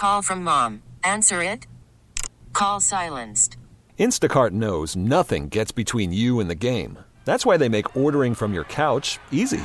call from mom. Answer it. Call silenced. Instacart knows nothing gets between you and the game. That's why they make ordering from your couch easy.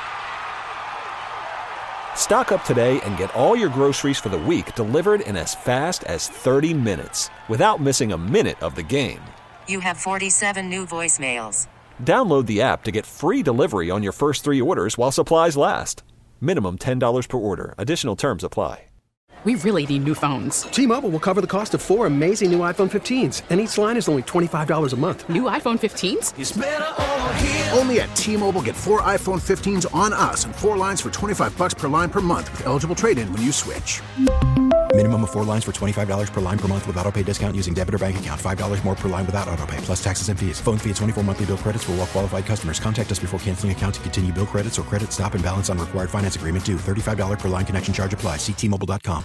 Stock up today and get all your groceries for the week delivered in as fast as 30 minutes without missing a minute of the game. You have 47 new voicemails. Download the app to get free delivery on your first 3 orders while supplies last. Minimum $10 per order. Additional terms apply. We really need new phones. T-Mobile will cover the cost of 4 amazing new iPhone 15s, and each line is only $25 a month. New iPhone 15s? It's better over here. Only at T-Mobile, get 4 iPhone 15s on us and 4 lines for $25 per line per month with eligible trade-in when you switch. Minimum of 4 lines for $25 per line per month with autopay discount using debit or bank account. $5 more per line without autopay, plus taxes and fees. Phone fee at 24 monthly bill credits for well-qualified customers. Contact us before canceling account to continue bill credits or credit stop and balance on required finance agreement due. $35 per line connection charge applies. See T-Mobile.com.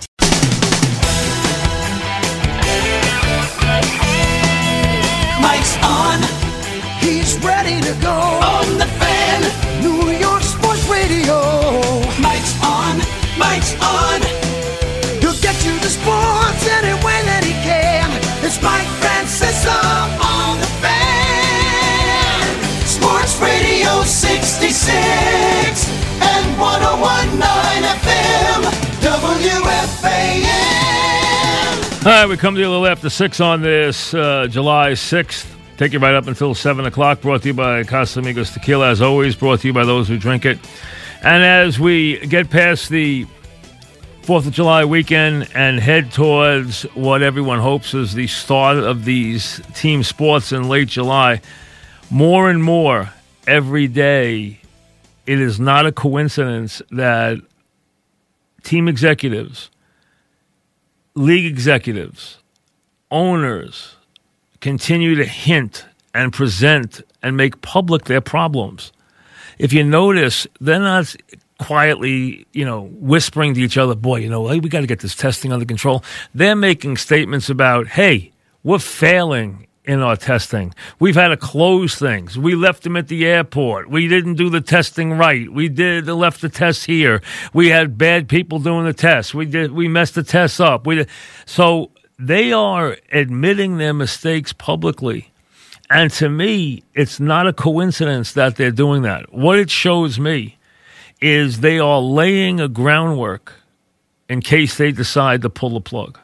Mike's on. He's ready to go. On the Fan. New York Sports Radio. Mike's on. Mike's on. He'll get you the sports any way that he can. It's Mike Francesa on the Fan. Sports Radio 66 and 101.9 FM. WFAN. All right, we come to you a little after 6 on this July 6th. Take you right up until 7 o'clock. Brought to you by Casamigos Tequila, as always. Brought to you by those who drink it. And as we get past the 4th of July weekend and head towards what everyone hopes is the start of these team sports in late July, more and more every day, it is not a coincidence that team executives, league executives, owners continue to hint and present and make public their problems. If you notice, they're not quietly, whispering to each other, boy, hey, we got to get this testing under control. They're making statements about, hey, we're failing in our testing. We've had to close things. We left them at the airport. We didn't do the testing right. We left the tests here. We had bad people doing the tests. We messed the tests up. So they are admitting their mistakes publicly. And to me, it's not a coincidence that they're doing that. What it shows me is they are laying a groundwork in case they decide to pull the plug.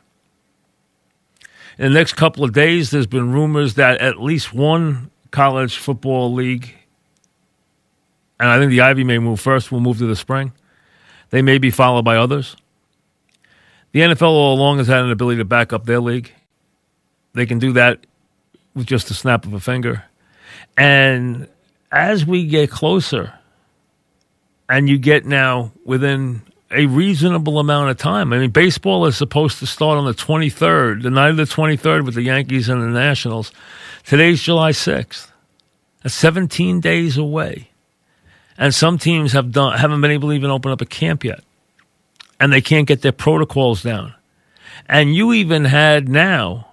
In the next couple of days, there's been rumors that at least one college football league, and I think the Ivy may move first, will move to the spring. They may be followed by others. The NFL all along has had an ability to back up their league. They can do that with just a snap of a finger. And as we get closer, and you get now within a reasonable amount of time. I mean, baseball is supposed to start on the 23rd, the night of the 23rd with the Yankees and the Nationals. Today's July 6th. That's 17 days away. And some teams haven't been able to even open up a camp yet. And they can't get their protocols down. And you even had now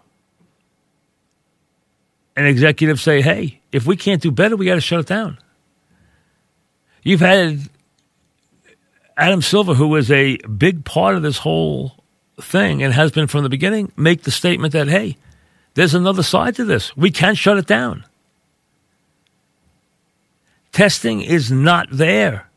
an executive say, hey, if we can't do better, we got to shut it down. You've had Adam Silver, who is a big part of this whole thing and has been from the beginning, make the statement that, hey, there's another side to this. We can't shut it down. Testing is not there.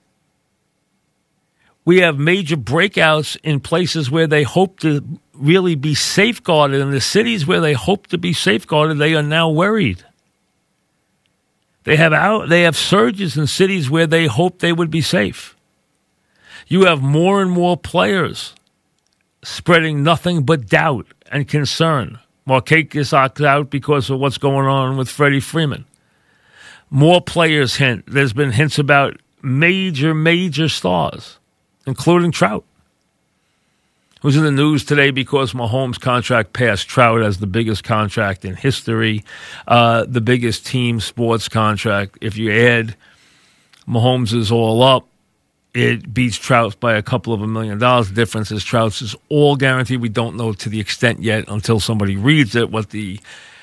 We have major breakouts in places where they hope to really be safeguarded. In the cities where they hope to be safeguarded, they are now worried. They have surges in cities where they hoped they would be safe. You have more and more players spreading nothing but doubt and concern. Markakis opted out because of what's going on with Freddie Freeman. More players hint. There's been hints about major stars, including Trout, who's in the news today because Mahomes' contract passed Trout as the biggest contract in history, the biggest team sports contract. If you add Mahomes' all up, it beats Trout's by a couple of $1 million. The difference is Trout's is all guaranteed. We don't know to the extent yet until somebody reads it what the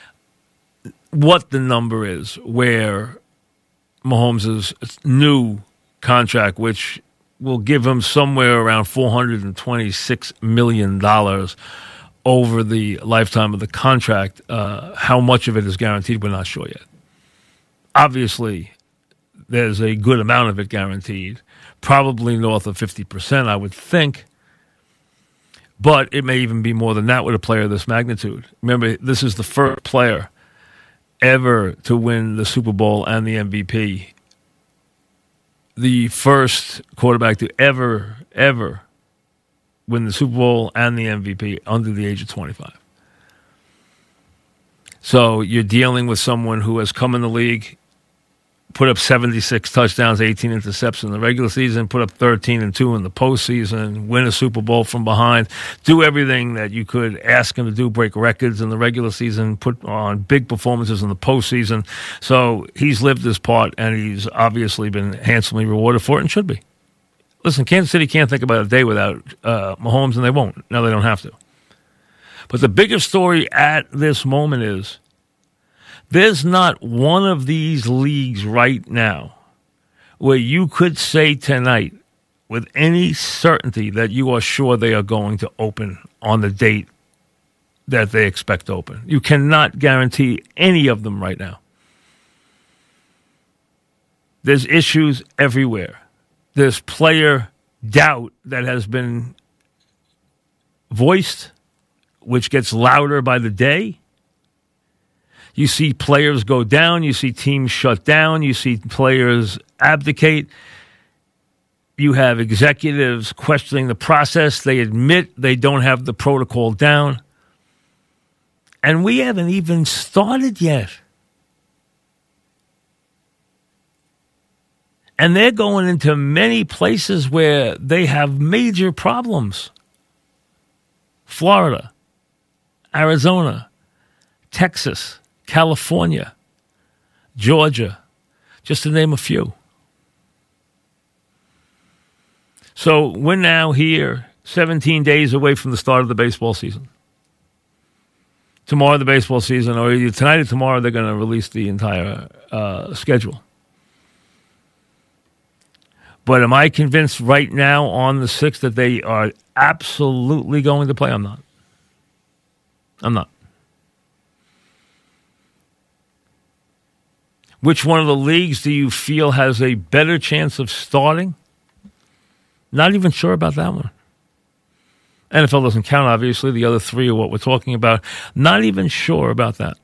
number is where Mahomes' new contract, which will give him somewhere around $426 million over the lifetime of the contract. How much of it is guaranteed, we're not sure yet. Obviously, there's a good amount of it guaranteed, probably north of 50%, I would think. But it may even be more than that with a player of this magnitude. Remember, this is the first player ever to win the Super Bowl and the MVP. The first quarterback to ever win the Super Bowl and the MVP under the age of 25. So you're dealing with someone who has come in the league, put up 76 touchdowns, 18 interceptions in the regular season, put up 13 and 2 in the postseason, win a Super Bowl from behind, do everything that you could ask him to do, break records in the regular season, put on big performances in the postseason. So he's lived this part, and he's obviously been handsomely rewarded for it and should be. Listen, Kansas City can't think about a day without Mahomes, and they won't. Now they don't have to. But the biggest story at this moment is there's not one of these leagues right now where you could say tonight with any certainty that you are sure they are going to open on the date that they expect to open. You cannot guarantee any of them right now. There's issues everywhere. There's player doubt that has been voiced, which gets louder by the day. You see players go down. You see teams shut down. You see players abdicate. You have executives questioning the process. They admit they don't have the protocol down. And we haven't even started yet. And they're going into many places where they have major problems. Florida, Arizona, Texas, California, Georgia, just to name a few. So we're now here, 17 days away from the start of the baseball season. Tomorrow, the baseball season, or either tonight or tomorrow, they're going to release the entire schedule. But am I convinced right now on the 6th that they are absolutely going to play? I'm not. I'm not. Which one of the leagues do you feel has a better chance of starting? Not even sure about that one. NFL doesn't count, obviously. The other three are what we're talking about. Not even sure about that.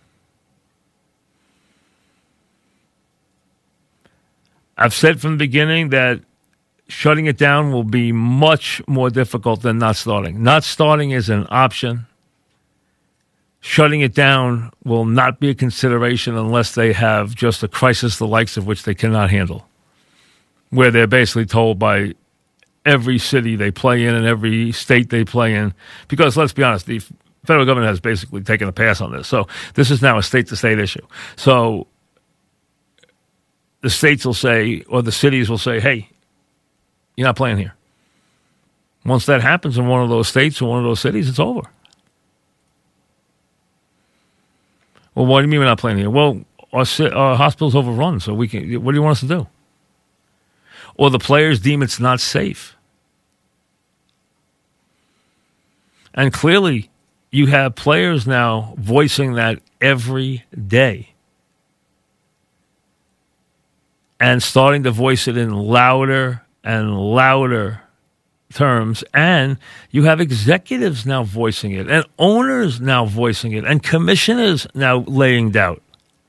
I've said from the beginning that shutting it down will be much more difficult than not starting. Not starting is an option. Shutting it down will not be a consideration unless they have just a crisis the likes of which they cannot handle, where they're basically told by every city they play in and every state they play in, because let's be honest, the federal government has basically taken a pass on this. So this is now a state-to-state issue. So the states will say, or the cities will say, hey, you're not playing here. Once that happens in one of those states or one of those cities, it's over. Well, what do you mean we're not playing here? Well, our hospital's overrun, so we can. What do you want us to do? Or the players deem it's not safe. And clearly, you have players now voicing that every day. And starting to voice it in louder and louder terms, and you have executives now voicing it, and owners now voicing it, and commissioners now laying doubt.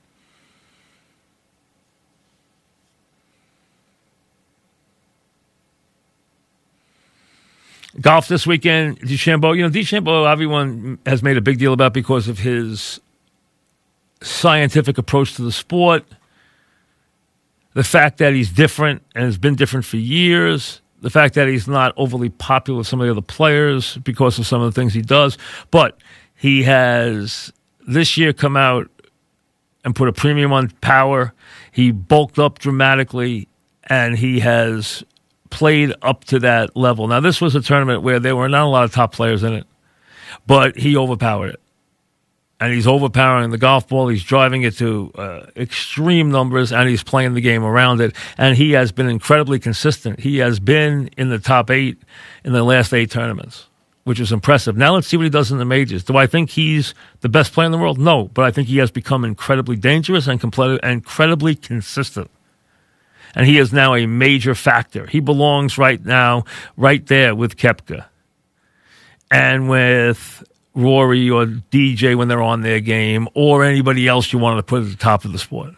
Golf this weekend, DeChambeau. DeChambeau, everyone has made a big deal about because of his scientific approach to the sport, the fact that he's different and has been different for years, the fact that he's not overly popular with some of the other players because of some of the things he does. But he has this year come out and put a premium on power. He bulked up dramatically, and he has played up to that level. Now, this was a tournament where there were not a lot of top players in it, but he overpowered it. And he's overpowering the golf ball. He's driving it to extreme numbers, and he's playing the game around it. And he has been incredibly consistent. He has been in the top 8 in the last 8 tournaments, which is impressive. Now let's see what he does in the majors. Do I think he's the best player in the world? No, but I think he has become incredibly dangerous and incredibly consistent. And he is now a major factor. He belongs right now, right there with Koepka and with Rory or DJ when they're on their game, or anybody else you wanted to put at the top of the sport.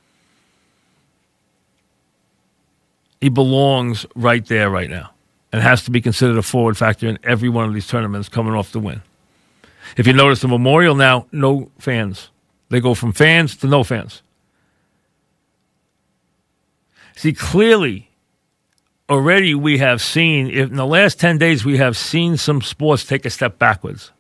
He belongs right there right now and has to be considered a forward factor in every one of these tournaments coming off the win. If you notice the Memorial now, no fans. They go from fans to no fans. See, clearly, already we have seen, in the last 10 days, we have seen some sports take a step backwards.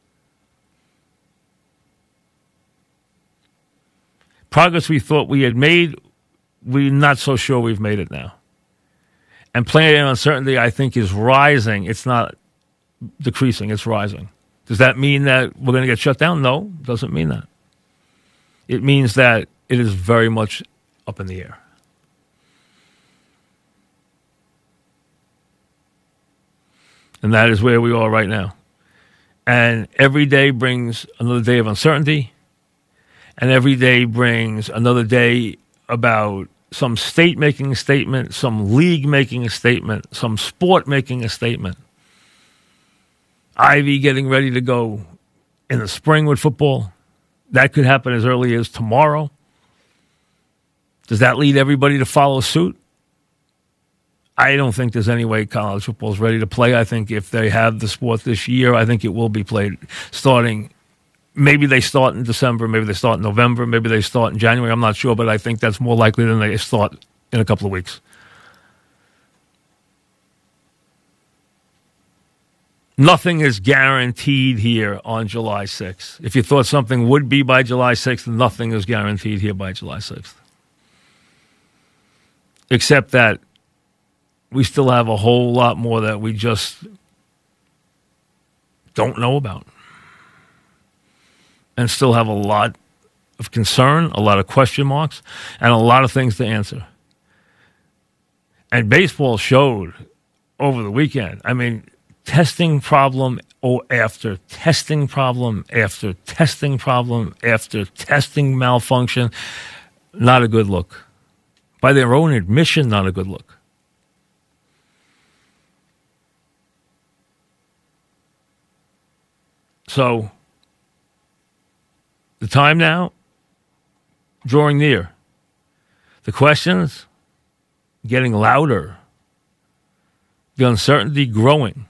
Progress we thought we had made, we're not so sure we've made it now. And player uncertainty, I think, is rising. It's not decreasing, it's rising. Does that mean that we're going to get shut down? No, it doesn't mean that. It means that it is very much up in the air. And that is where we are right now. And every day brings another day of uncertainty. And every day brings another day about some state making a statement, some league making a statement, some sport making a statement. Ivy getting ready to go in the spring with football. That could happen as early as tomorrow. Does that lead everybody to follow suit? I don't think there's any way college football is ready to play. I think if they have the sport this year, I think it will be played starting. Maybe they start in December, maybe they start in November, maybe they start in January. I'm not sure, but I think that's more likely than they start in a couple of weeks. Nothing is guaranteed here on July 6th. If you thought something would be by July 6th, nothing is guaranteed here by July 6th. Except that we still have a whole lot more that we just don't know about. And still have a lot of concern, a lot of question marks, and a lot of things to answer. And baseball showed over the weekend. I mean, testing problem after testing problem after testing problem after testing malfunction. Not a good look. By their own admission, not a good look. So, the time now, drawing near. The questions getting louder. The uncertainty growing.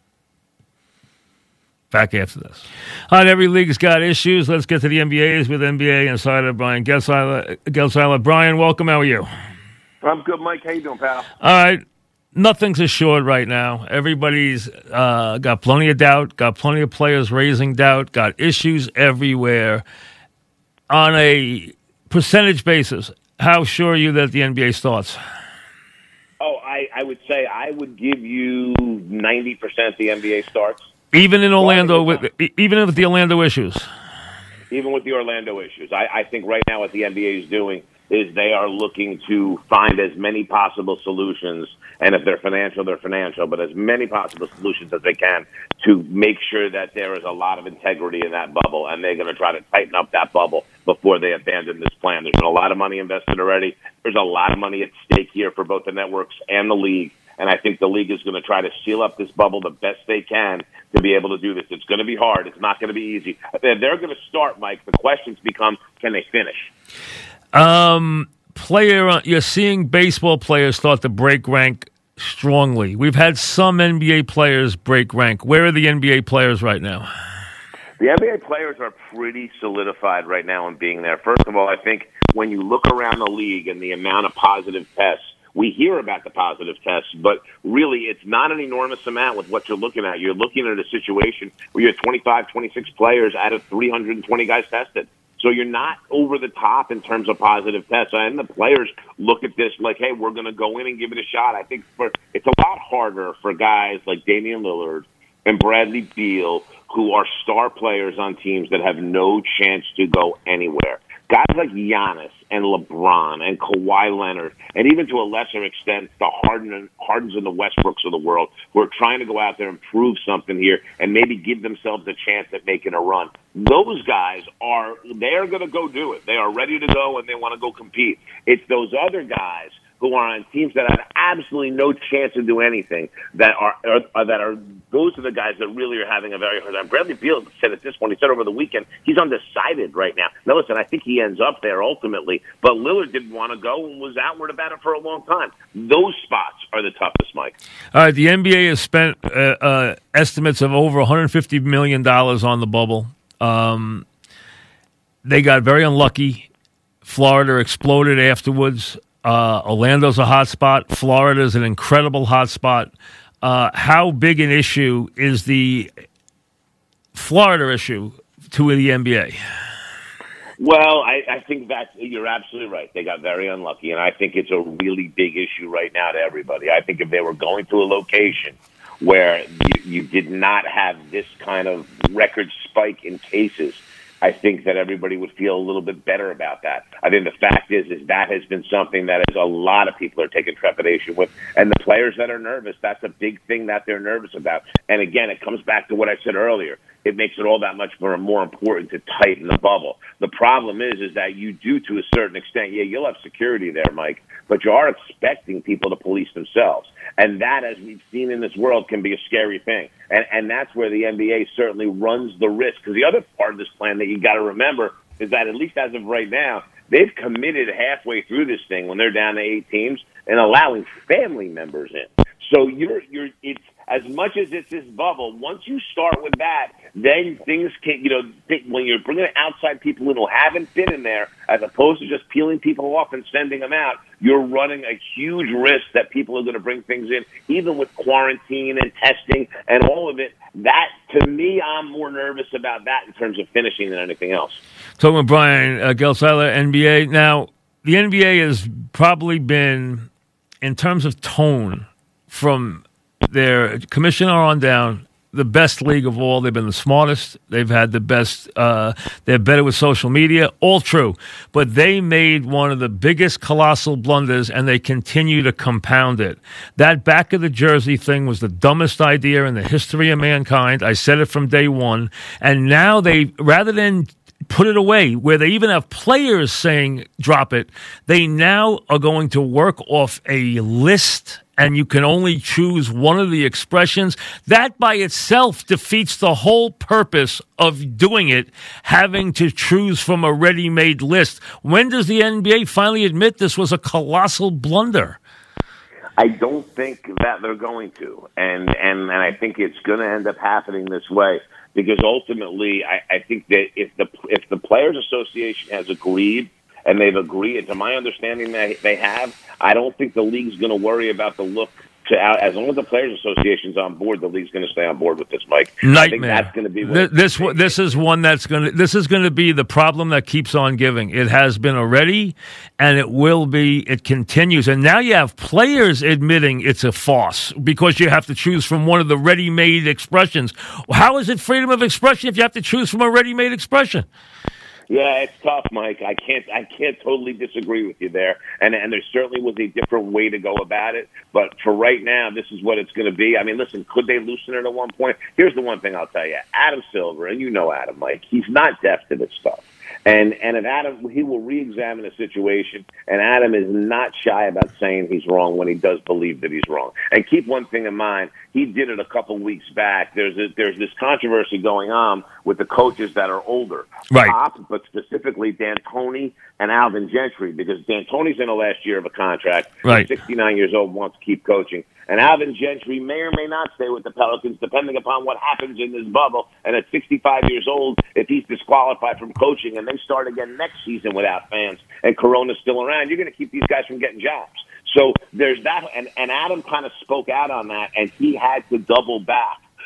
Back after this. All right, every league's got issues. Let's get to the NBA's with NBA insider Brian Gelsiler. Brian, welcome. How are you? I'm good, Mike. How you doing, pal? All right. Nothing's assured right now. Everybody's got plenty of doubt, got plenty of players raising doubt, got issues everywhere. On a percentage basis, how sure are you that the NBA starts? Oh, I would say I would give you 90% the NBA starts. Even in Orlando, even with the Orlando issues? Even with the Orlando issues. I think right now what the NBA is doing is they are looking to find as many possible solutions, and if they're financial, but as many possible solutions as they can to make sure that there is a lot of integrity in that bubble, and they're going to try to tighten up that bubble before they abandon this plan. There's been a lot of money invested already. There's a lot of money at stake here for both the networks and the league, and I think the league is going to try to seal up this bubble the best they can to be able to do this. It's going to be hard. It's not going to be easy. They're going to start, Mike. The questions become, can they finish? You're seeing baseball players start to break rank strongly. We've had some NBA players break rank. Where are the NBA players right now? The NBA players are pretty solidified right now in being there. First of all, I think when you look around the league and the amount of positive tests, we hear about the positive tests, but really it's not an enormous amount with what you're looking at. You're looking at a situation where you have 25, 26 players out of 320 guys tested. So you're not over the top in terms of positive tests. And the players look at this like, hey, we're going to go in and give it a shot. I think it's a lot harder for guys like Damian Lillard and Bradley Beal, who are star players on teams that have no chance to go anywhere. Guys like Giannis and LeBron and Kawhi Leonard, and even to a lesser extent, the Hardens and the Westbrooks of the world, who are trying to go out there and prove something here and maybe give themselves a chance at making a run. Those guys they are going to go do it. They are ready to go and they want to go compete. It's those other guys who are on teams that have absolutely no chance to do anything those are the guys that really are having a very hard time. Bradley Beal said at this point, he said over the weekend, he's undecided right now. Now listen, I think he ends up there ultimately, but Lillard didn't want to go and was outward about it for a long time. Those spots are the toughest, Mike. All right, the NBA has spent estimates of over $150 million on the bubble. They got very unlucky. Florida exploded afterwards. Orlando's a hot spot. Florida's an incredible hot spot. How big an issue is the Florida issue to the NBA? Well, I think you're absolutely right. They got very unlucky, and I think it's a really big issue right now to everybody. I think if they were going to a location where you did not have this kind of record spike in cases, I think that everybody would feel a little bit better about that. I think the fact is that has been something that a lot of people are taking trepidation with. And the players that are nervous, that's a big thing that they're nervous about. And again, it comes back to what I said earlier. It makes it all that much more important to tighten the bubble. The problem is that you do, to a certain extent, you'll have security there, Mike, but you are expecting people to police themselves. And that, as we've seen in this world, can be a scary thing. And that's where the NBA certainly runs the risk. Because the other part of this plan that you got to remember is that, at least as of right now, they've committed halfway through this thing when they're down to 8 teams and allowing family members in. So it's as much as it's this bubble. Once you start with that, then things can, when you're bringing outside people who haven't been in there, as opposed to just peeling people off and sending them out, you're running a huge risk that people are going to bring things in, even with quarantine and testing and all of it. That, to me, I'm more nervous about that in terms of finishing than anything else. Talking with Brian Gelsiler, NBA. Now, the NBA has probably been, in terms of tone, from their commissioner on down, the best league of all. They've been the smartest. They've had the best. They're better with social media. All true. But they made one of the biggest colossal blunders, and they continue to compound it. That back of the jersey thing was the dumbest idea in the history of mankind. I said it from day one. And now they, rather than put it away, where they even have players saying drop it, they now are going to work off a list, and you can only choose one of the expressions. That by itself defeats the whole purpose of doing it, having to choose from a ready-made list. When does the NBA finally admit this was a colossal blunder? I don't think that they're going to, and I think it's going to end up happening this way, because ultimately I think that if the Players Association has agreed, and they've agreed, to my understanding that they have, I don't think the league's going to worry about the look to out. As long as the Players Association's on board, the league's going to stay on board with this, Mike. Nightmare. I think that's going to be this is one that's going to. This is going to be the problem that keeps on giving. It has been already, and it will be. It continues, and now you have players admitting it's a farce because you have to choose from one of the ready-made expressions. How is it freedom of expression if you have to choose from a ready-made expression? Yeah, it's tough, Mike. I can't totally disagree with you there. And there certainly was a different way to go about it. But for right now, this is what it's going to be. I mean, listen, could they loosen it at one point? Here's the one thing I'll tell you. Adam Silver, and you know Adam, Mike, he's not deaf to this stuff. And if Adam, he will re-examine the situation, and Adam is not shy about saying he's wrong when he does believe that he's wrong. And keep one thing in mind, he did it a couple weeks back. There's this controversy going on with the coaches that are older. Right. But specifically D'Antoni and Alvin Gentry, because D'Antoni's in the last year of a contract. Right. He's 69 years old, wants to keep coaching. And Alvin Gentry may or may not stay with the Pelicans, depending upon what happens in this bubble. And at 65 years old, if he's disqualified from coaching and they start again next season without fans and Corona's still around, you're going to keep these guys from getting jobs. So there's that. And Adam kind of spoke out on that, and he had to double back.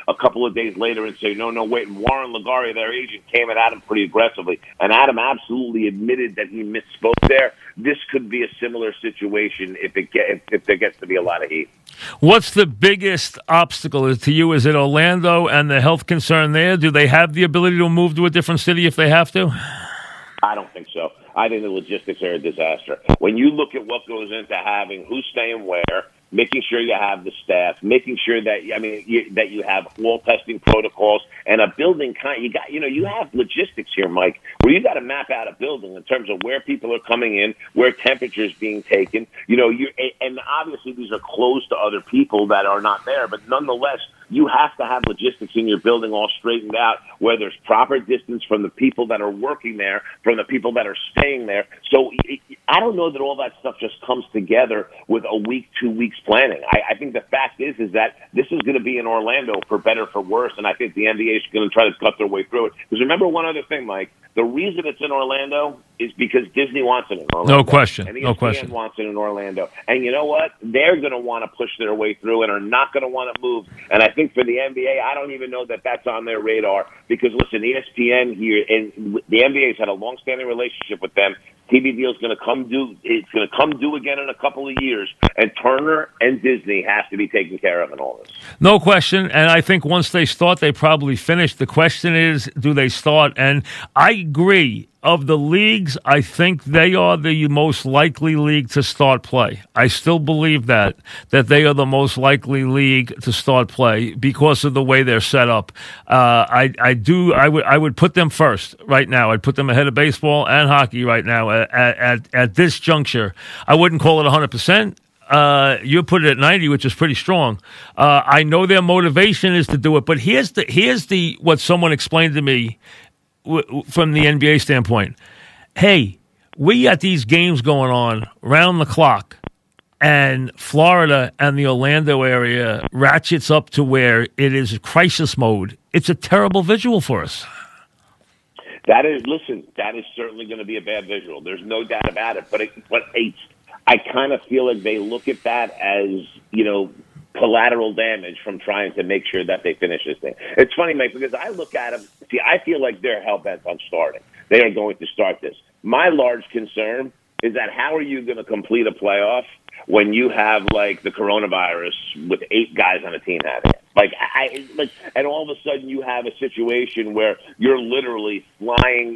a couple of days later and say, no, wait. And Warren Lagaria, their agent, came at Adam pretty aggressively. And Adam absolutely admitted that he misspoke there. This could be a similar situation if there gets to be a lot of heat. What's the biggest obstacle to you? Is it Orlando and the health concern there? Do they have the ability to move to a different city if they have to? I don't think so. I think the logistics are a disaster. When you look at what goes into having who's staying where, making sure you have the staff, making sure that that you have all testing protocols and a building. You have logistics here, Mike, where you got to map out a building in terms of where people are coming in, where temperature's being taken. And obviously these are closed to other people that are not there, but nonetheless, you have to have logistics in your building all straightened out, where there's proper distance from the people that are working there, from the people that are staying there. So I don't know that all that stuff just comes together with a week, 2 weeks planning. I think the fact is that this is going to be in Orlando for better, for worse, and I think the NBA is going to try to cut their way through it. Because remember one other thing, Mike, the reason it's in Orlando is because Disney wants it in Orlando. No question. And ESPN No question. wants it in Orlando. And you know what? They're going to want to push their way through and are not going to want to move. And I think for the NBA, I don't even know that that's on their radar. Because, listen, ESPN here, and the NBA's had a long-standing relationship with them. TV deal is going to come due. It's going to come due again in a couple of years, and Turner and Disney have to be taken care of in all this. No question, and I think once they start, they probably finish. The question is, do they start? And I agree. Of the leagues, I think they are the most likely league to start play. I still believe that they are the most likely league to start play because of the way they're set up. I would put them first right now. I'd put them ahead of baseball and hockey right now at this juncture. I wouldn't call it 100%. You put it at 90, which is pretty strong. I know their motivation is to do it, but here's the what someone explained to me from the NBA standpoint. Hey, we got these games going on round the clock, and Florida and the Orlando area ratchets up to where it is crisis mode. It's a terrible visual for us. That is certainly going to be a bad visual. There's no doubt about it. But I kind of feel like they look at that as, collateral damage from trying to make sure that they finish this thing. It's funny, Mike, because I look at them. See, I feel like they're hell-bent on starting. They are going to start this. My large concern is that how are you going to complete a playoff when you have, like, the coronavirus with 8 guys on a team having it? And all of a sudden you have a situation where you're literally flying,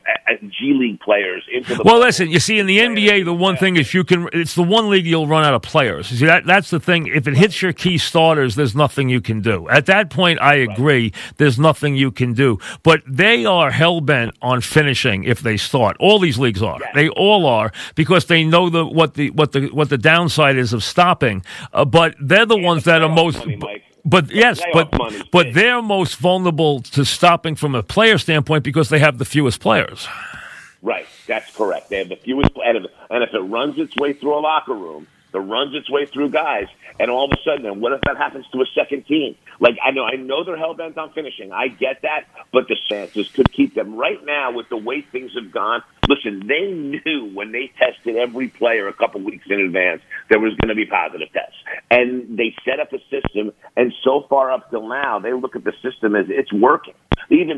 G League players into the. Well, listen, you see, in the NBA, the one thing is it's the one league you'll run out of players. You see, that's the thing. If it hits your key starters, there's nothing you can do. At that point, I agree. Right. There's nothing you can do. But they are hell bent on finishing if they start. All these leagues are. Yes. They all are, because they know what the downside is of stopping. But they're the ones that are most. But they're most vulnerable to stopping from a player standpoint because they have the fewest players. Right, that's correct. They have the fewest, and if it runs its way through a locker room, it runs its way through guys, and all of a sudden, then what if that happens to a second team? Like, I know they're hell bent on finishing. I get that, but the chances could keep them. Right now, with the way things have gone, listen, they knew when they tested every player a couple weeks in advance there was going to be positive tests. And they set up a system, and so far up till now, they look at the system as it's working. Even,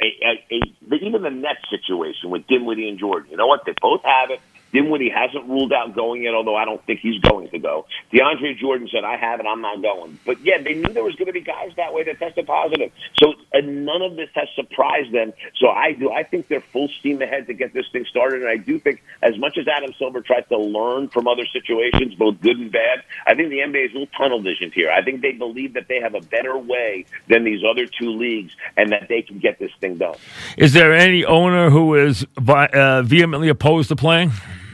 even the Nets situation with Dinwiddie and Jordan, you know what? They both have it. Dinwiddie hasn't ruled out going yet, although I don't think he's going to go. DeAndre Jordan said, I have it, I'm not going. But, yeah, they knew there was going to be guys that way that tested positive. So none of this has surprised them. So I think they're full steam ahead to get this thing started. And I do think, as much as Adam Silver tries to learn from other situations, both good and bad, I think the NBA is a little tunnel visioned here. I think they believe that they have a better way than these other two leagues and that they can get this thing done. Is there any owner who is vehemently opposed to playing?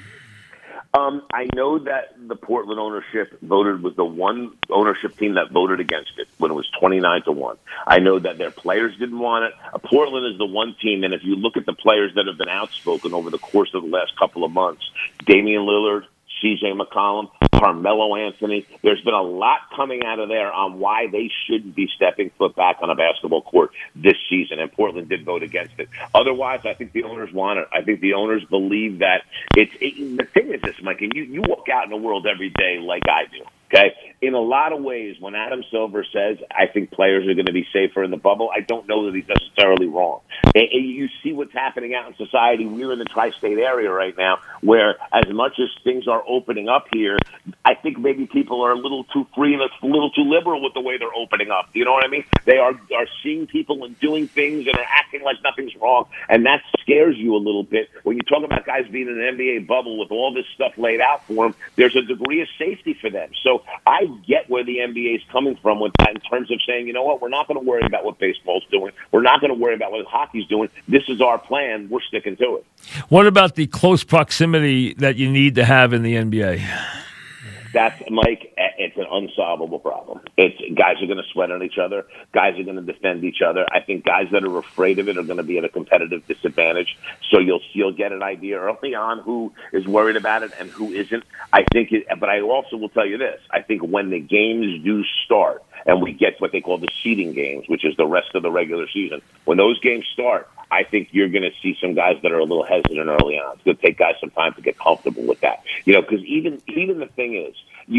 I know that the Portland ownership was the one ownership team that voted against it when it was 29-1. I know that their players didn't want it. Portland is the one team, and if you look at the players that have been outspoken over the course of the last couple of months, Damian Lillard, C.J. McCollum, Carmelo Anthony. There's been a lot coming out of there on why they shouldn't be stepping foot back on a basketball court this season, and Portland did vote against it. Otherwise, I think the owners want it. I think the owners believe that the thing is this, Mike, and you walk out in the world every day like I do. Okay, in a lot of ways, when Adam Silver says, I think players are going to be safer in the bubble, I don't know that he's necessarily wrong. And you see what's happening out in society. We're in the tri-state area right now where as much as things are opening up here, I think maybe people are a little too free and a little too liberal with the way they're opening up. You know what I mean? They are seeing people and doing things and are acting like nothing's wrong, and that scares you a little bit. When you talk about guys being in an NBA bubble with all this stuff laid out for them, there's a degree of safety for them. So I get where the NBA is coming from with that in terms of saying, you know what, we're not going to worry about what baseball's doing. We're not going to worry about what hockey's doing. This is our plan. We're sticking to it. What about the close proximity that you need to have in the NBA? That's, Mike, it's an unsolvable problem. Guys are going to sweat on each other. Guys are going to defend each other. I think guys that are afraid of it are going to be at a competitive disadvantage. So you'll get an idea early on who is worried about it and who isn't. But I also will tell you this. I think when the games do start and we get what they call the seeding games, which is the rest of the regular season, when those games start, I think you're going to see some guys that are a little hesitant early on. It's going to take guys some time to get comfortable with that. You know, because even the thing is,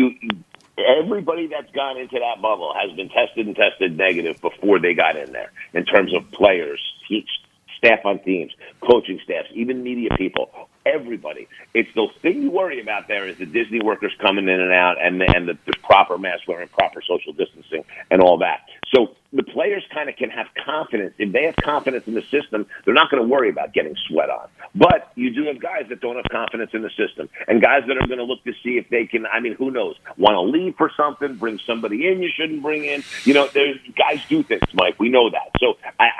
everybody that's gone into that bubble has been tested negative before they got in there in terms of players, staff on teams, coaching staffs, even media people. Everybody. It's the thing you worry about there is the Disney workers coming in and out and the proper mask wearing, proper social distancing, and all that. So the players kind of can have confidence. If they have confidence in the system, they're not going to worry about getting sweat on. But you do have guys that don't have confidence in the system and guys that are going to look to see if they can, who knows, want to leave for something, bring somebody in you shouldn't bring in. You know, guys do things, Mike. We know that. So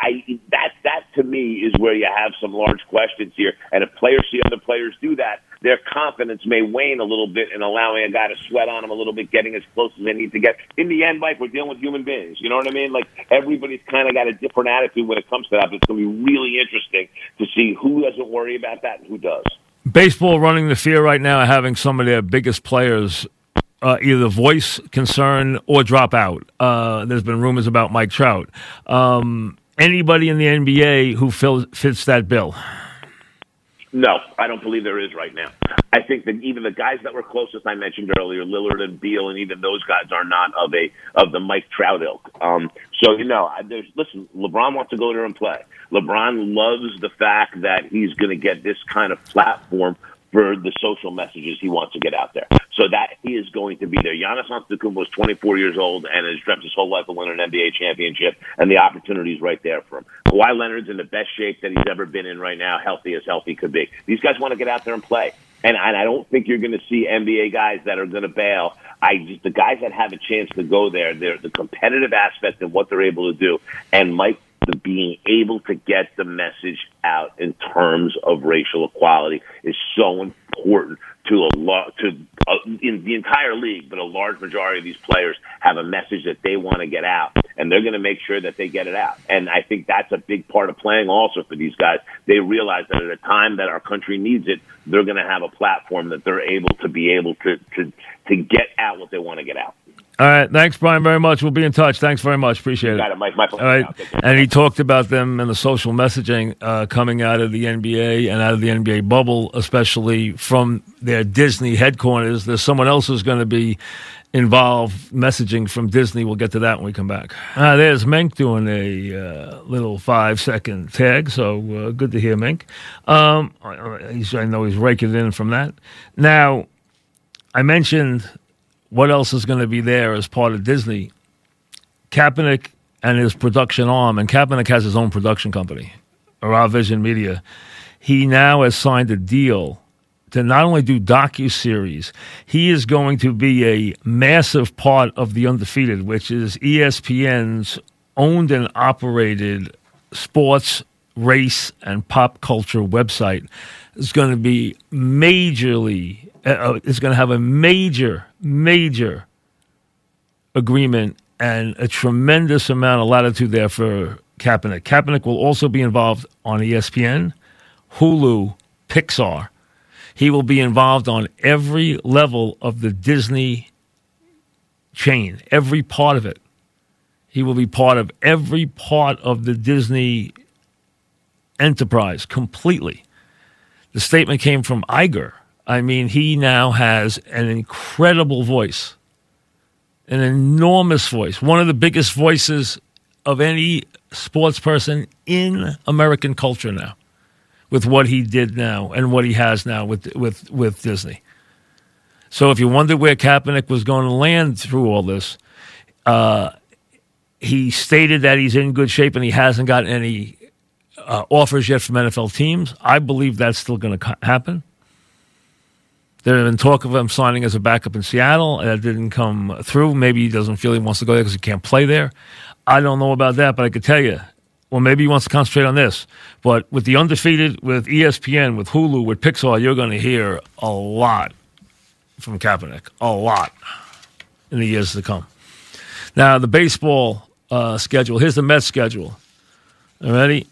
that to me is where you have some large questions here. And if players see other players do that, their confidence may wane a little bit in allowing a guy to sweat on them a little bit, getting as close as they need to get. In the end, Mike, we're dealing with human beings. You know what I mean? Like, everybody's kind of got a different attitude when it comes to that, but it's going to be really interesting to see who doesn't worry about that and who does. Baseball running the fear right now of having some of their biggest players either voice concern or drop out. There's been rumors about Mike Trout. Anybody in the NBA who fits that bill? No, I don't believe there is right now. I think that even the guys that were closest, I mentioned earlier, Lillard and Beal, and even those guys are not of the Mike Trout ilk. Listen, LeBron wants to go there and play. LeBron loves the fact that he's going to get this kind of platform for the social messages he wants to get out there. So that he is going to be there. Giannis Antetokounmpo is 24 years old and has dreamt his whole life of winning an NBA championship, and the opportunity is right there for him. Kawhi Leonard's in the best shape that he's ever been in right now, healthy as healthy could be. These guys want to get out there and play. And I don't think you're going to see NBA guys that are going to bail. The guys that have a chance to go there, they're the competitive aspect of what they're able to do. And Mike, being able to get the message out in terms of racial equality is so important in the entire league, but a large majority of these players have a message that they want to get out, and they're going to make sure that they get it out. And I think that's a big part of playing also for these guys. They realize that at a time that our country needs it, they're going to have a platform that they're able to get out what they want to get out. All right. Thanks, Brian, very much. We'll be in touch. Thanks very much. Appreciate it. Got it, Mike. My pleasure. All right. And he talked about them and the social messaging coming out of the NBA and out of the NBA bubble, especially from their Disney headquarters. There's someone else who's going to be involved messaging from Disney. We'll get to that when we come back. There's Mink doing a little 5-second tag, so good to hear Mink. I know he's raking it in from that. Now, I mentioned what else is going to be there as part of Disney. Kaepernick and his production arm, and Kaepernick has his own production company, Raw Vision Media. He now has signed a deal to not only do docuseries, he is going to be a massive part of The Undefeated, which is ESPN's owned and operated sports, race, and pop culture website. It's going to be majorly, it's going to have a major agreement and a tremendous amount of latitude there for Kaepernick. Kaepernick will also be involved on ESPN, Hulu, Pixar. He will be involved on every level of the Disney chain, every part of it. He will be part of every part of the Disney enterprise completely. The statement came from Iger. I mean, he now has an incredible voice, an enormous voice, one of the biggest voices of any sports person in American culture now, with what he did now and what he has now with Disney. So if you wondered where Kaepernick was going to land through all this, he stated that he's in good shape and he hasn't gotten any offers yet from NFL teams. I believe that's still going to happen. There have been talk of him signing as a backup in Seattle. That didn't come through. Maybe he doesn't feel he wants to go there because he can't play there. I don't know about that, but I could tell you, well, maybe he wants to concentrate on this. But with the Undefeated, with ESPN, with Hulu, with Pixar, you're going to hear a lot from Kaepernick. A lot in the years to come. Now, the baseball schedule. Here's the Mets schedule. All ready?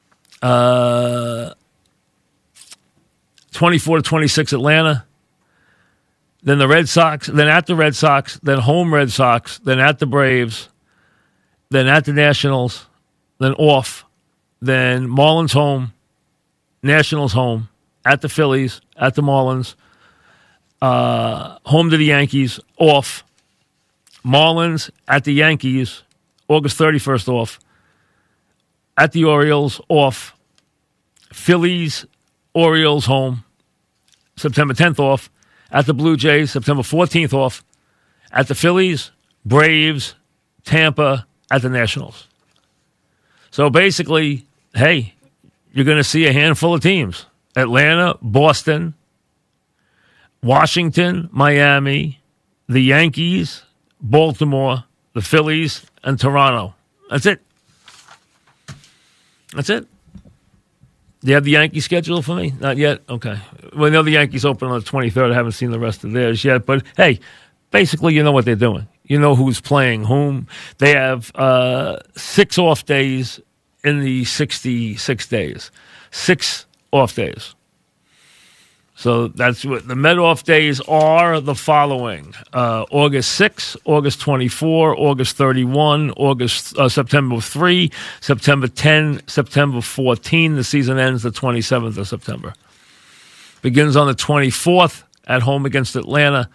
24 to 26 Atlanta. Then the Red Sox. Then at the Red Sox. Then home Red Sox. Then at the Braves. Then at the Nationals. Then off. Then Marlins home. Nationals home. At the Phillies. At the Marlins. Home to the Yankees. Off. Marlins at the Yankees. August 31st off. At the Orioles, off. Phillies, Orioles home. September 10th off. At the Blue Jays, September 14th off. At the Phillies, Braves, Tampa, at the Nationals. So basically, hey, you're going to see a handful of teams. Atlanta, Boston, Washington, Miami, the Yankees, Baltimore, the Phillies, and Toronto. That's it. That's it. Do you have the Yankee schedule for me? Not yet? Okay. Well, I know the Yankees open on the 23rd. I haven't seen the rest of theirs yet. But, hey, basically you know what they're doing. You know who's playing whom. They have 6 off days in the 66 days. 6 off days. So that's what the Met off days are the following. August 6, August 24, August 31, September 3, September 10, September 14. The season ends the 27th of September. Begins on the 24th at home against Atlanta.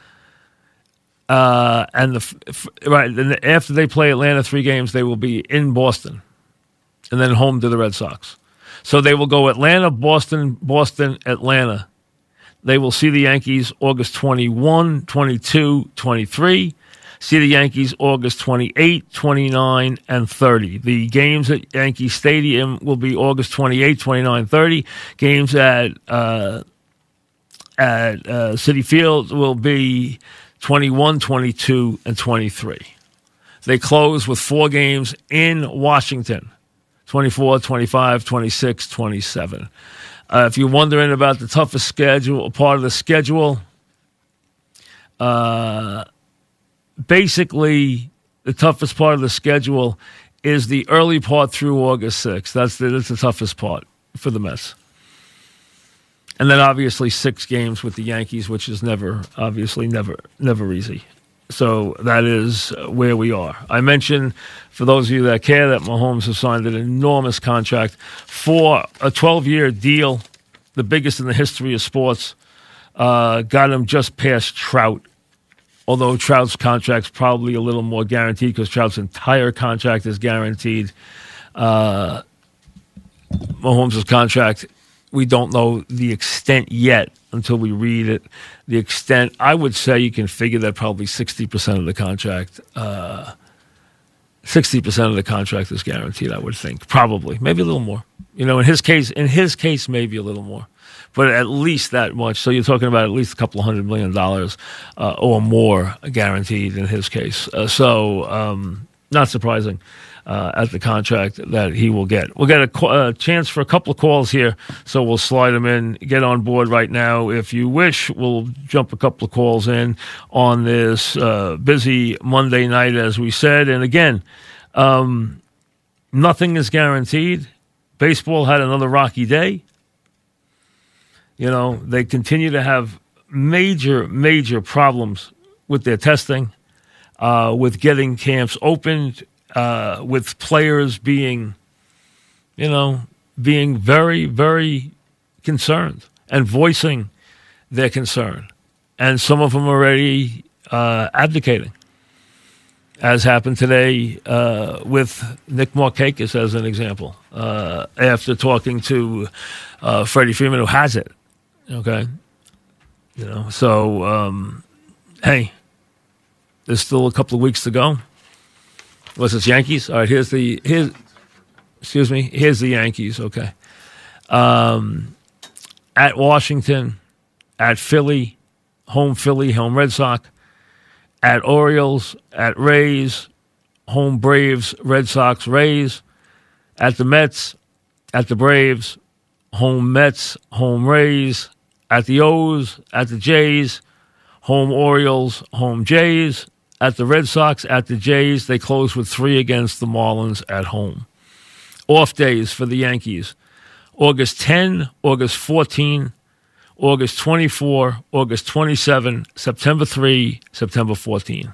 And after they play Atlanta 3 games, they will be in Boston. And then home to the Red Sox. So they will go Atlanta, Boston, Boston, Atlanta. They will see the Yankees August 21, 22, 23. See the Yankees August 28, 29, and 30. The games at Yankee Stadium will be August 28, 29, 30. Games at Citi Field will be 21, 22, and 23. They close with 4 games in Washington, 24, 25, 26, 27. If you're wondering about the toughest part of the schedule, basically the toughest part of the schedule is the early part through August 6th. That's the toughest part for the Mets. And then obviously 6 games with the Yankees, which is never easy. So that is where we are. I mentioned, for those of you that care, that Mahomes has signed an enormous contract for a 12-year deal, the biggest in the history of sports. Got him just past Trout, although Trout's contract's probably a little more guaranteed because Trout's entire contract is guaranteed. Mahomes' contract, we don't know the extent yet until we read it. The extent, I would say you can figure that probably 60% of the contract, 60% of the contract is guaranteed, I would think. Probably. Maybe a little more. You know, in his case, maybe a little more. But at least that much. So you're talking about at least a couple $100 million or more guaranteed in his case. Not surprising at the contract that he will get. We'll get a chance for a couple of calls here, so we'll slide them in. Get on board right now if you wish. We'll jump a couple of calls in on this busy Monday night, as we said. And again, nothing is guaranteed. Baseball had another rocky day. They continue to have major, major problems with their testing, with getting camps opened, with players being very, very concerned and voicing their concern. And some of them already abdicating, as happened today with Nick Markakis as an example, after talking to Freddie Freeman, who has it. Okay? Hey, there's still a couple of weeks to go. Was this Yankees? All right, here's the Yankees, okay. At Washington, at Philly, home Red Sox, at Orioles, at Rays, home Braves, Red Sox, Rays, at the Mets, at the Braves, home Mets, home Rays, at the O's, at the Jays, home Orioles, home Jays, at the Red Sox, at the Jays. They close with 3 against the Marlins at home. Off days for the Yankees: August 10, August 14, August 24, August 27, September 3, September 14.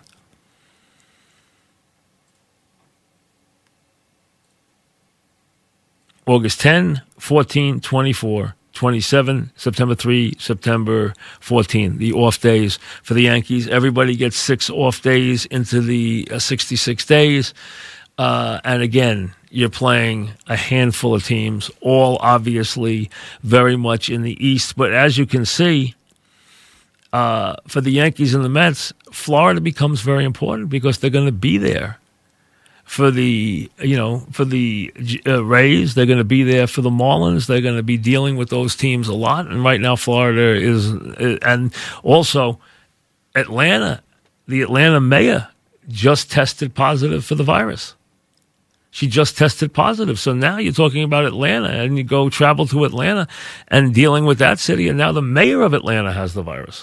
August 10, 14, 24, 27, September 3, September 14, the off days for the Yankees. Everybody gets 6 off days into the 66 days. And again, you're playing a handful of teams, all obviously very much in the East. But as you can see, for the Yankees and the Mets, Florida becomes very important because they're going to be there. For the Rays, they're going to be there. For the Marlins, they're going to be dealing with those teams a lot. And right now, Florida is, and also Atlanta. The Atlanta mayor just tested positive for the virus. She just tested positive. So now you're talking about Atlanta, and you go travel to Atlanta and dealing with that city, and now the mayor of Atlanta has the virus.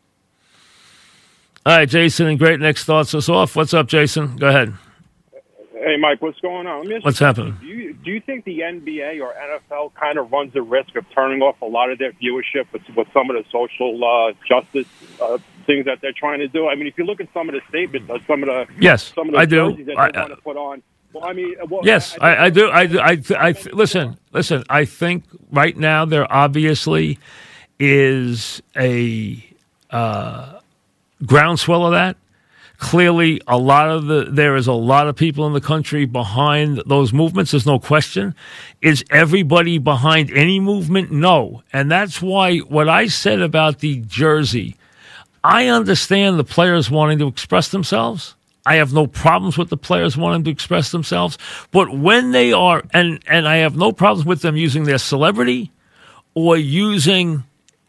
All right, Jason and Great Neck starts us off. What's up, Jason? Go ahead. Hey, Mike, what's going on? What's happening? Do you think the NBA or NFL kind of runs the risk of turning off a lot of their viewership with some of the social justice things that they're trying to do? I mean, if you look at some of the statements, some of the I do. jerseys that they want to put on. Well, I mean, yes, I do. I listen. I think right now there obviously is a groundswell of that. Clearly, there is a lot of people in the country behind those movements. There's no question. Is everybody behind any movement? No. And that's why what I said about the jersey, I understand the players wanting to express themselves. I have no problems with the players wanting to express themselves. But when they are, and I have no problems with them using their celebrity or using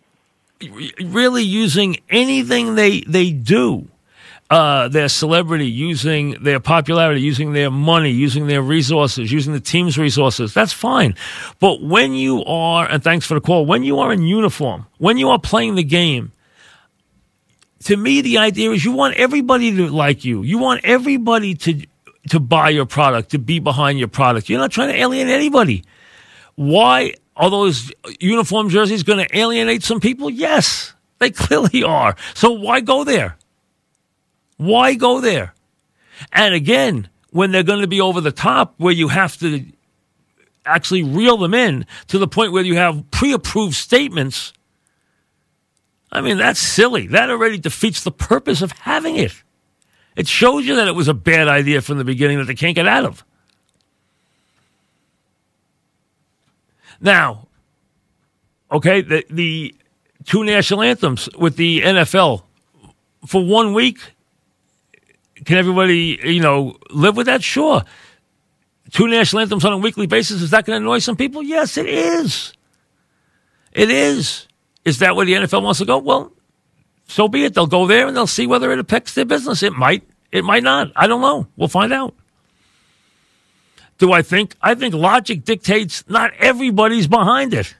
anything they do. Their celebrity, using their popularity, using their money, using their resources, using the team's resources. That's fine. But when you are, and thanks for the call, when you are in uniform, when you are playing the game, to me, the idea is you want everybody to like you. You want everybody to buy your product, to be behind your product. You're not trying to alienate anybody. Why are those uniform jerseys going to alienate some people? Yes, they clearly are. So why go there? Why go there? And again, when they're going to be over the top, where you have to actually reel them in to the point where you have pre-approved statements, I mean, that's silly. That already defeats the purpose of having it. It shows you that it was a bad idea from the beginning that they can't get out of. Now, okay, the 2 national anthems with the NFL for 1 week. Can everybody, live with that? Sure. 2 national anthems on a weekly basis, is that going to annoy some people? Yes, it is. It is. Is that where the NFL wants to go? Well, so be it. They'll go there and they'll see whether it affects their business. It might. It might not. I don't know. We'll find out. Do I think? I think logic dictates not everybody's behind it.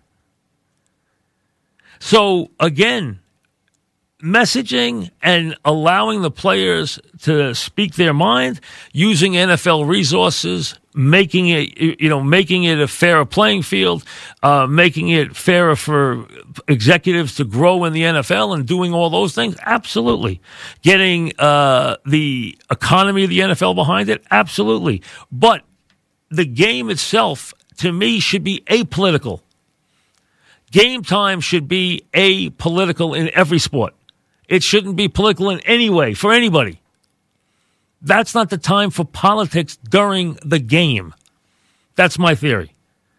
So, again, messaging and allowing the players to speak their mind, using NFL resources, making it a fairer playing field, making it fairer for executives to grow in the NFL and doing all those things? Absolutely. Getting the economy of the NFL behind it? Absolutely. But the game itself, to me, should be apolitical. Game time should be apolitical in every sport. It shouldn't be political in any way for anybody. That's not the time for politics during the game. That's my theory.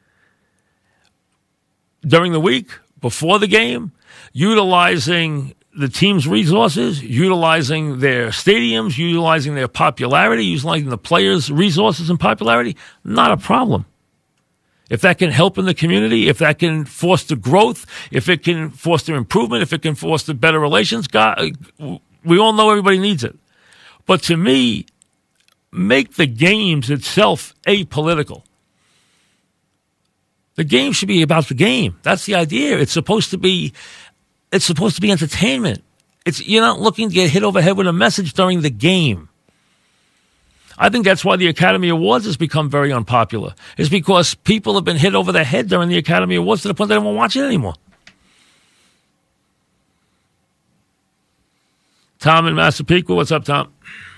During the week, before the game, utilizing the team's resources, utilizing their stadiums, utilizing their popularity, utilizing the players' resources and popularity, not a problem. If that can help in the community, if that can foster growth, if it can foster improvement, if it can foster better relations, God, we all know everybody needs it. But to me, make the games itself apolitical. The game should be about the game. That's the idea. It's supposed to be entertainment. You're not looking to get hit over the head with a message during the game. I think that's why the Academy Awards has become very unpopular. It's because people have been hit over the head during the Academy Awards to the point they don't want to watch it anymore. Tom in Massapequa, what's up, Tom?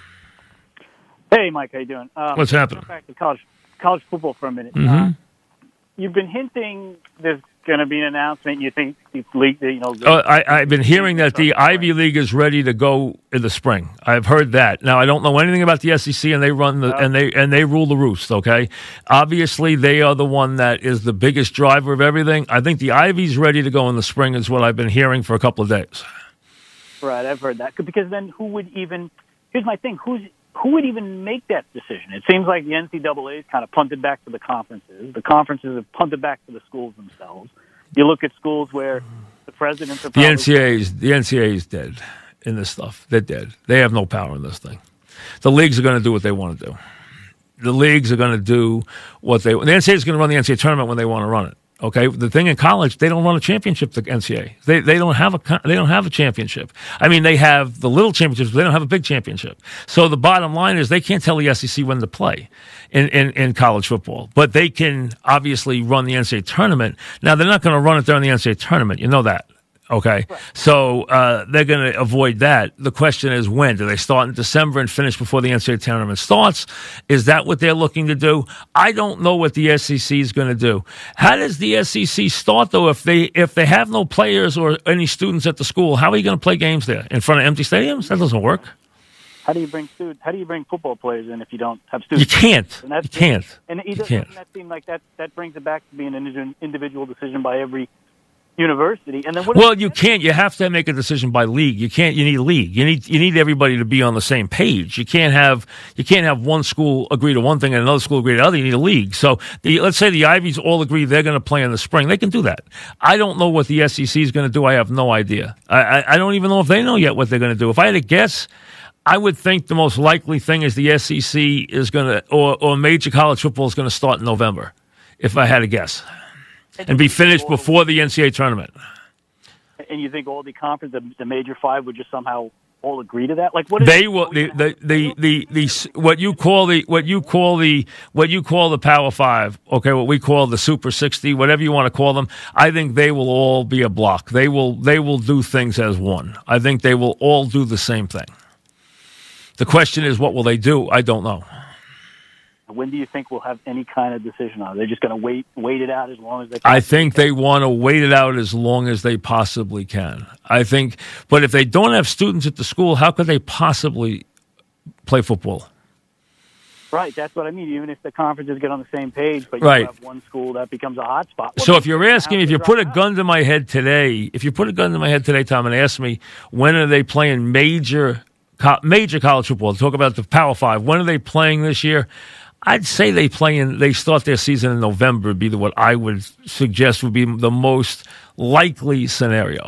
Hey, Mike, how you doing? What's happening? Back to college football for a minute. Mm-hmm. You've been hinting there's going to be an announcement. You think the league, I've been hearing that the Ivy League is ready to go in the spring. I've heard that. Now I don't know anything about the SEC, and they run and they rule the roost. Okay, obviously they are the one that is the biggest driver of everything. I think the Ivy's ready to go in the spring, is what I've been hearing for a couple of days. Right, I've heard that. Because then who would even? Here's my thing: who would even make that decision? It seems like the NCAA is kind of punted back to the conferences. The conferences have punted back to the schools themselves. You look at schools where the presidents are the NCAA is dead in this stuff. They're dead. They have no power in this thing. The leagues are going to do what they want to do. The leagues are going to do what they. The NCAA is going to run the NCAA tournament when they want to run it. Okay, the thing in college, they don't run a championship. The NCAA, they don't have a championship. I mean, they have the little championships, but they don't have a big championship. So the bottom line is they can't tell the SEC when to play in college football, but they can obviously run the NCAA tournament. Now they're not going to run it during the NCAA tournament. You know that. Okay, right. So they're going to avoid that. The question is when. Do they start in December and finish before the NCAA tournament starts? Is that what they're looking to do? I don't know what the SEC is going to do. How does the SEC start, though, if they have no players or any students at the school? How are you going to play games there? In front of empty stadiums? That doesn't work. How do you bring football players in if you don't have students? You can't. And you can't. And you can't. Doesn't that seem like that brings it back to being an individual decision by every university? And then you can't. You have to make a decision by league. You can't. You need a league. You need everybody to be on the same page. You can't have one school agree to one thing and another school agree to the other. You need a league. So let's say the Ivies all agree they're going to play in the spring. They can do that. I don't know what the SEC is going to do. I have no idea. I don't even know if they know yet what they're going to do. If I had to guess, I would think the most likely thing is the SEC is going to or major college football is going to start in November. If I had to guess. And be finished before the NCAA tournament. And you think all the conference, the major five, would just somehow all agree to that? Like what? They will. What you call the Power Five. Okay, what we call the Super 60, whatever you want to call them. I think they will all be a block. They will do things as one. I think they will all do the same thing. The question is, what will they do? I don't know. When do you think we'll have any kind of decision on it? They're just going to wait it out as long as they can? I think they want to wait it out as long as they possibly can. But if they don't have students at the school, how could they possibly play football? Right, that's what I mean. Even if the conferences get on the same page, but you have one school that becomes a hot spot. So if you're asking me, if you put a gun to my head today, Tom, and ask me when are they playing major college football, talk about the Power Five, when are they playing this year? I'd say they start their season in November would be what I would suggest would be the most likely scenario.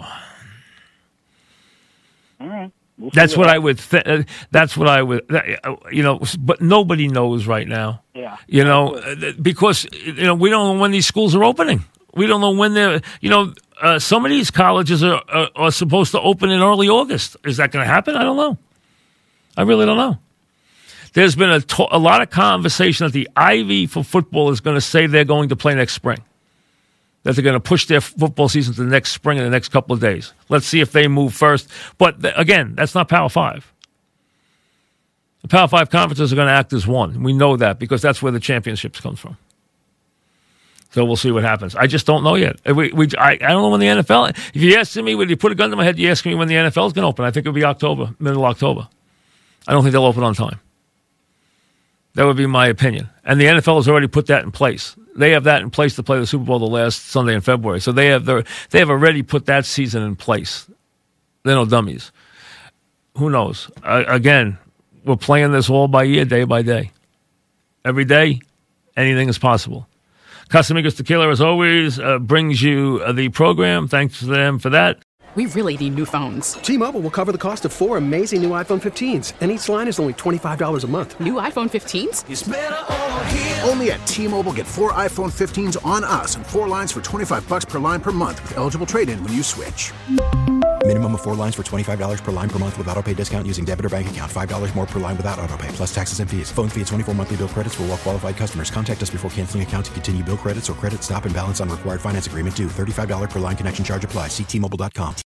All right. That's what I would think. That's what I would, but nobody knows right now. Yeah. Because, we don't know when these schools are opening. We don't know when they're, some of these colleges are supposed to open in early August. Is that going to happen? I don't know. I really don't know. There's been a lot of conversation that the Ivy for football is going to say they're going to play next spring. That they're going to push their football season to the next spring in the next couple of days. Let's see if they move first. But again, that's not Power 5. The Power 5 conferences are going to act as one. We know that because that's where the championships come from. So we'll see what happens. I just don't know yet. I don't know when the NFL... If you ask me, when you put a gun to my head, you ask me when the NFL is going to open. I think it'll be October, middle of October. I don't think they'll open on time. That would be my opinion. And the NFL has already put that in place. They have that in place to play the Super Bowl the last Sunday in February. So they have already put that season in place. They're no dummies. Who knows? Again, we're playing this all by ear, day by day. Every day, anything is possible. Casamigos Tequila, as always, brings you the program. Thanks to them for that. We really need new phones. T-Mobile will cover the cost of 4 amazing new iPhone 15s, and each line is only $25 a month. New iPhone 15s? It's better over here. Only at T-Mobile, get 4 iPhone 15s on us and 4 lines for $25 per line per month with eligible trade-in when you switch. Minimum of 4 lines for $25 per line per month with autopay discount using debit or bank account. $5 more per line without autopay, plus taxes and fees. Phone fee at 24 monthly bill credits for well-qualified customers. Contact us before canceling account to continue bill credits or credit stop and balance on required finance agreement due. $35 per line connection charge applies. See T-Mobile.com.